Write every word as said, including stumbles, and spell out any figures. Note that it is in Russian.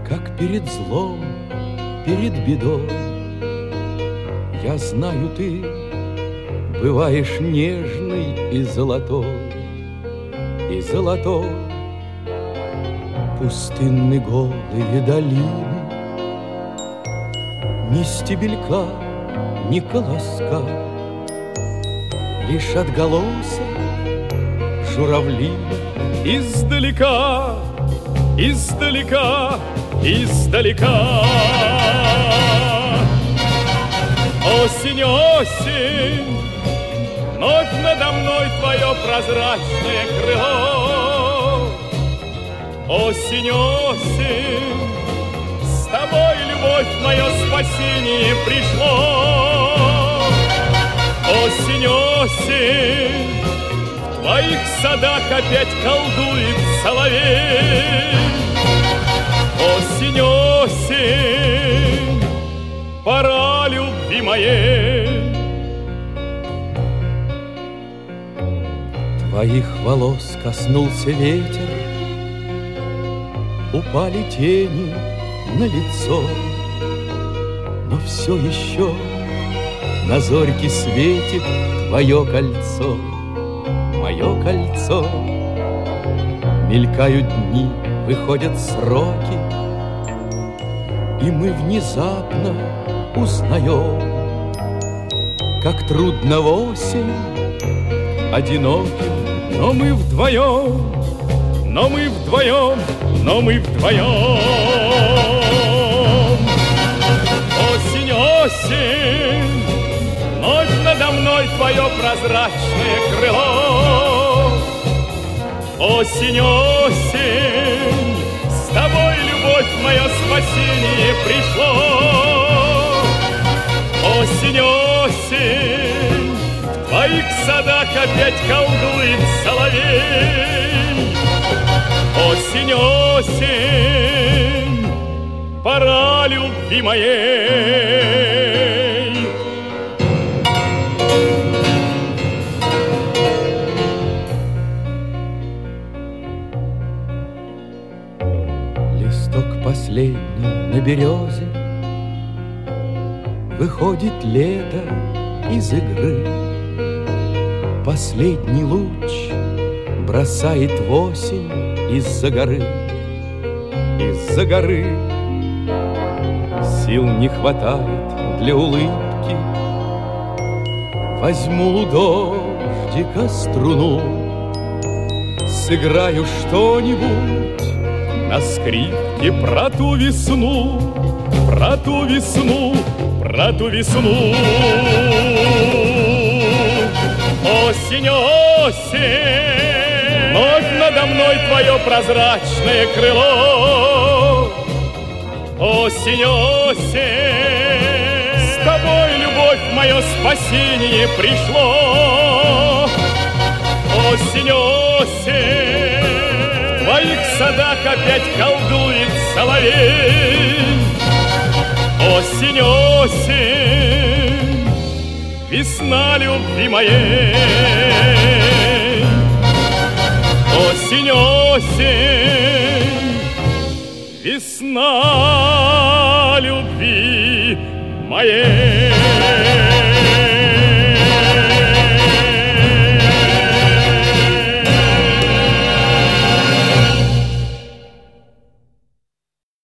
как перед злом, перед бедой. Я знаю, ты бываешь нежной и золотой, и золотой. Пустынны голые долины, ни стебелька, ни колоска, лишь отголосок журавлина. Издалека, издалека, издалека. Осень, осень, вновь надо мной твое прозрачное крыло. Осень, осень, с тобой, любовь, мое спасение пришло. Осень, осень, в твоих садах опять колдует соловей. Осень, осень, пора любви моей. Твоих волос коснулся ветер, упали тени на лицо, но все еще на зорьке светит твое кольцо, мое кольцо. Мелькают дни, выходят сроки, и мы внезапно узнаем, как трудно в осень одиноким. Но мы вдвоем, но мы вдвоем, но мы вдвоем. Осень, осень, вновь надо мной твое прозрачное крыло. Осень, осень, с тобой, любовь, мое спасение пришло. Осень, осень, в твоих садах опять колдует соловей. Осень, осень, пора любви моей. Листок последний на березе, выходит лето из игры. Последний луч бросает в осень из-за горы, из-за горы. Сил не хватает для улыбки, возьму у дождика струну, сыграю что-нибудь на скрипке про ту весну, про ту весну, про ту весну. Осень, осень, вновь надо мной твое прозрачное крыло. Осень, осень, с тобой, любовь, мое спасение пришло. Осень, осень, в твоих садах опять колдует соловей. Осень, осень, весна любви моей. Осень, осень, весна любви моей.